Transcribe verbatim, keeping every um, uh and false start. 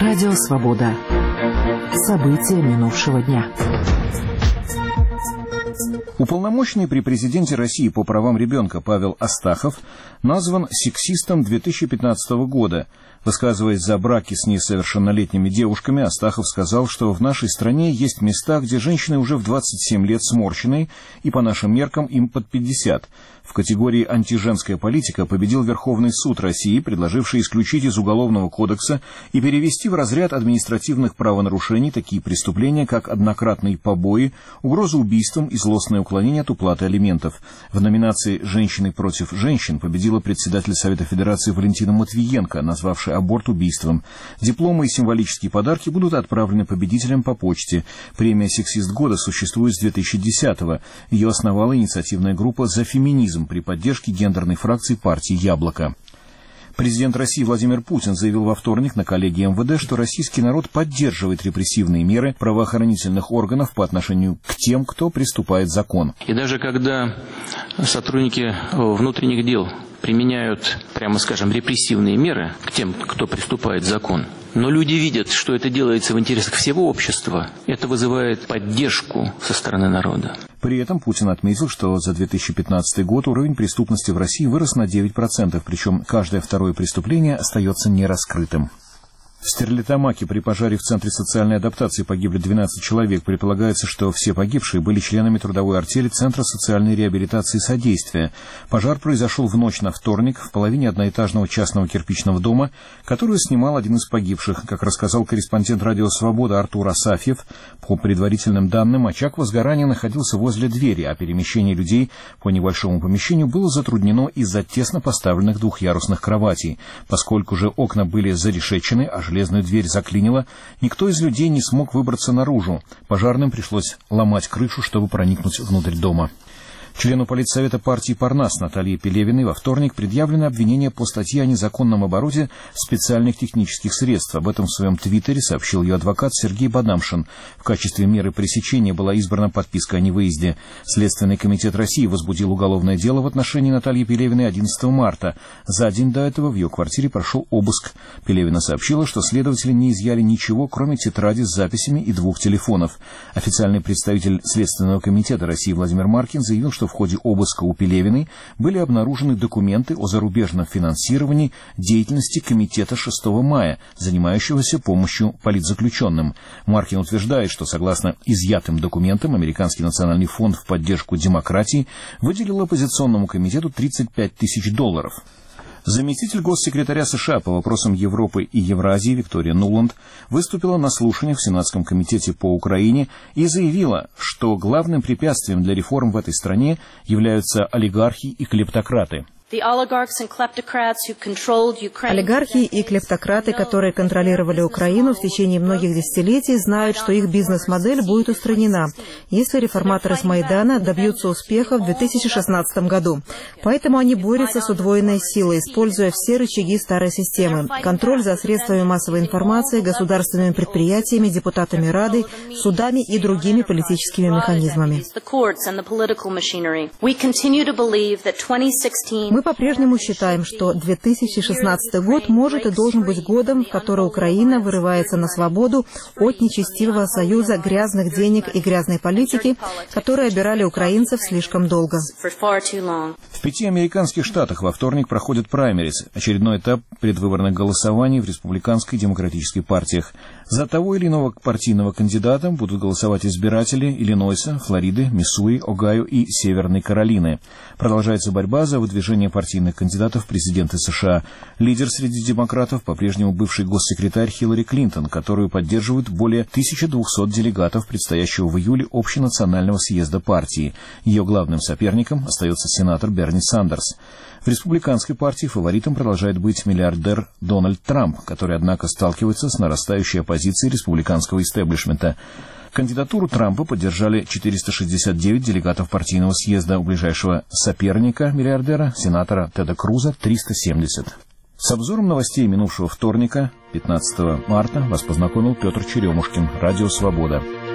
Радио «Свобода». События минувшего дня. Уполномоченный при президенте России по правам ребенка Павел Астахов назван сексистом две тысячи пятнадцатого года. Высказываясь за браки с несовершеннолетними девушками, Астахов сказал, что в нашей стране есть места, где женщины уже в двадцать семь лет сморщенные, и по нашим меркам им под пятьдесят. В категории «антиженская политика» победил Верховный суд России, предложивший исключить из Уголовного кодекса и перевести в разряд административных правонарушений такие преступления, как однократные побои, угроза убийством и злостное уклонение от уплаты алиментов. В номинации «Женщины против женщин» победила председатель Совета Федерации Валентина Матвиенко, назвавшая аборт убийством. Дипломы и символические подарки будут отправлены победителям по почте. Премия «Сексист года» существует с две тысячи десятого. Ее основала инициативная группа «За феминизм» при поддержке гендерной фракции партии «Яблоко». Президент России Владимир Путин заявил во вторник на коллегии эм вэ дэ, что российский народ поддерживает репрессивные меры правоохранительных органов по отношению к тем, кто приступает закон. И даже когда сотрудники внутренних дел применяют, прямо скажем, репрессивные меры к тем, кто приступает закон, но люди видят, что это делается в интересах всего общества, это вызывает поддержку со стороны народа. При этом Путин отметил, что за две тысячи пятнадцатый год уровень преступности в России вырос на девять процентов, причем каждое второе преступление остается нераскрытым. В Стерлитамаке при пожаре в Центре социальной адаптации погибли двенадцать человек. Предполагается, что все погибшие были членами трудовой артели Центра социальной реабилитации и содействия. Пожар произошел в ночь на вторник в половине одноэтажного частного кирпичного дома, который снимал один из погибших. Как рассказал корреспондент «Радио Свобода» Артур Асафьев, по предварительным данным, очаг возгорания находился возле двери, а перемещение людей по небольшому помещению было затруднено из-за тесно поставленных двухъярусных кроватей. Поскольку же окна были зарешечены, а железную дверь заклинило, никто из людей не смог выбраться наружу. Пожарным пришлось ломать крышу, чтобы проникнуть внутрь дома. Члену политсовета партии «Парнас» Наталье Пелевиной во вторник предъявлено обвинение по статье о незаконном обороте специальных технических средств. Об этом в своем твиттере сообщил ее адвокат Сергей Бадамшин. В качестве меры пресечения была избрана подписка о невыезде. Следственный комитет России возбудил уголовное дело в отношении Натальи Пелевиной одиннадцатого марта. За день до этого в ее квартире прошел обыск. Пелевина сообщила, что следователи не изъяли ничего, кроме тетради с записями и двух телефонов. Официальный представитель Следственного комитета России Владимир Маркин заявил, что в ходе обыска у Пелевиной были обнаружены документы о зарубежном финансировании деятельности Комитета шестого мая, занимающегося помощью политзаключенным. Маркин утверждает, что согласно изъятым документам Американский национальный фонд в поддержку демократии выделил оппозиционному комитету тридцать пять тысяч долларов. Заместитель госсекретаря США по вопросам Европы и Евразии Виктория Нуланд выступила на слушаниях в Сенатском комитете по Украине и заявила, что главным препятствием для реформ в этой стране являются олигархи и клептократы. Олигархи и клептократы, которые контролировали Украину в течение многих десятилетий, знают, что их бизнес-модель будет устранена, если реформаторы с Майдана добьются успеха в две тысячи шестнадцатом году. Поэтому они борются с удвоенной силой, используя все рычаги старой системы. Контроль за средствами массовой информации, государственными предприятиями, депутатами Рады, судами и другими политическими механизмами. Мы по-прежнему считаем, что две тысячи шестнадцатый год может и должен быть годом, в который Украина вырывается на свободу от нечестивого союза грязных денег и грязной политики, которые обирали украинцев слишком долго. В пяти американских штатах во вторник проходит праймериз, очередной этап предвыборных голосований в республиканской и демократической партиях. За того или иного партийного кандидата будут голосовать избиратели Иллинойса, Флориды, Миссури, Огайо и Северной Каролины. Продолжается борьба за выдвижение партийных кандидатов в президенты США. Лидер среди демократов по-прежнему бывший госсекретарь Хиллари Клинтон, которую поддерживают более тысячи двухсот делегатов предстоящего в июле общенационального съезда партии. Ее главным соперником остается сенатор Берни Сандерс. В республиканской партии фаворитом продолжает быть миллиардер Дональд Трамп, который, однако, сталкивается с нарастающей оппозицией республиканского истеблишмента. Кандидатуру Трампа поддержали четыреста шестьдесят девять делегатов партийного съезда, у ближайшего соперника миллиардера, сенатора Теда Круза, триста семьдесят. С обзором новостей минувшего вторника, пятнадцатого марта, вас познакомил Петр Черемушкин, Радио Свобода.